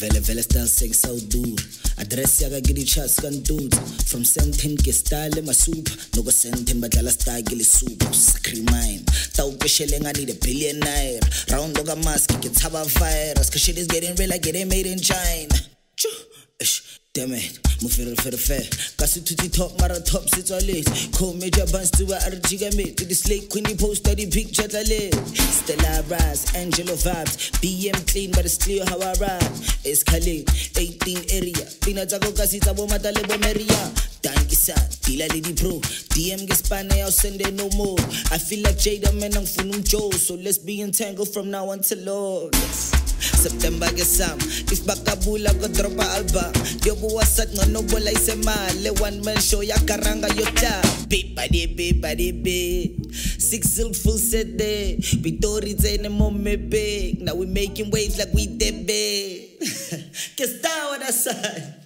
Vele style sex outdoor. Address yaga gidi chas kan dudes. From senten ke style masup. Nogo senten badala style gili soup. Sakri mine. Tau kesheleng I need $1 billion. Round loga mask ke taba virus. Cause shit is getting real, I get it made in China. Damn it, mufere fair. Kasi tuti top mara top sits all late. Call major bands to a arjiga mate. To the slate queenie post study picture late. Stella rise, Angelo vibes. BM clean but it's clear how I ride. Escalate, 18 area. Pina tago kasi tabo mata lebo meria. Dangi sa, tila lady pro. DM get spane, I'll send it no more. I feel like Jada man ang funum Joe. So let's be entangled from now until August. September get some. If bakabula go drop a alba. Yo buwasat nga no bolay se male. One man show ya karanga yota. Be. 6 silk full set day. Pitori zene mo me big. Now we making waves like we dead big. Que está what I said.